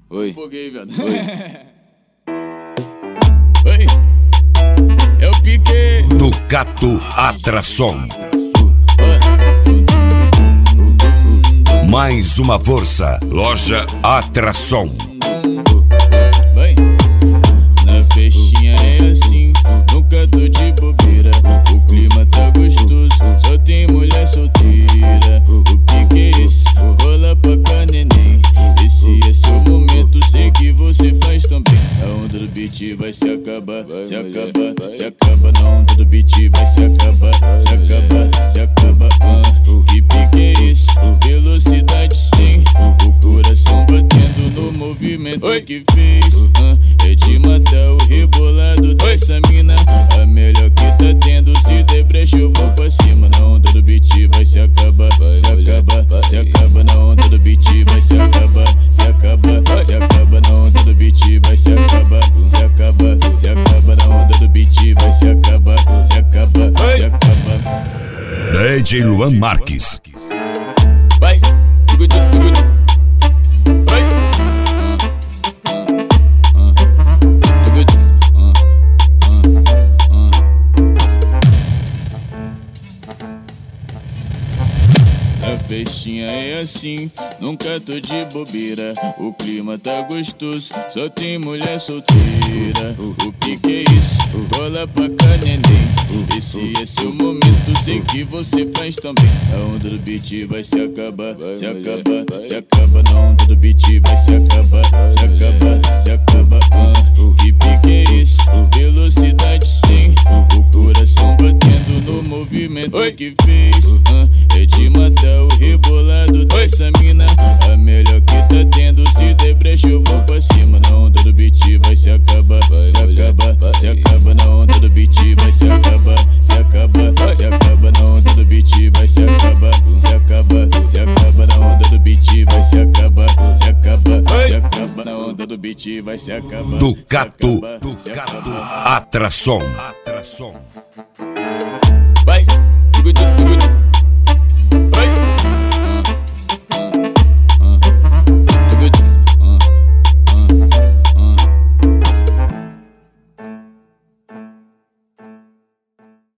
Oi. Empolguei, viado. Oi. Oi. É o Pique. Ducato Atração. Mais uma força. Loja Atração. Vai. Na festinha é assim, nunca tô de bobeira. O clima tá gostoso, só tem mulher solteira. O que é isso? Rola pra cá, neném. Esse é seu momento, sei que você faz também. A onda do beat vai se acabar, se acaba, se acaba. Na onda do beat vai se acabar, se acaba, se acaba. Que pique é isso? Velocidade 100, o coração batendo no movimento que fez. É de matar o rebolado dessa mina. A melhor que tá tendo, se der brecha eu vou pra cima. Na onda do beat vai se acabar, se acaba, se acaba. Na onda do beat vai se acabar, se acaba, se acaba. Na onda do beat vai se acabar, se acaba, se acaba. Na onda do beat vai se acabar, se acaba, se acaba. DJ Luan Marques. Vai, vai. A festinha é assim, nunca tô de bobeira. O clima tá gostoso, só tem mulher solteira. O que é isso? Rola pra cá, neném. Esse é seu momento, sei que você faz também. A onda do beat vai se acabar, se acaba, se acaba. Na onda do beat vai se acabar, se acaba, se acaba. Que pique é isso? Velocidade 100, o coração batendo no movimento que fez. É de matar o rebolado dessa mina. A melhor que tá tendo, se der brecha eu vou pra cima. Na onda do beat vai se acabar, se acaba, se acaba. Na onda do beat vai se acabar, se acaba, se acaba. Na onda do beat vai se acabar, se acaba, se acaba. Na onda do beat vai se acabar, se acaba, se acaba. Na onda do beat vai se acabar. Ducato Atração. Vai,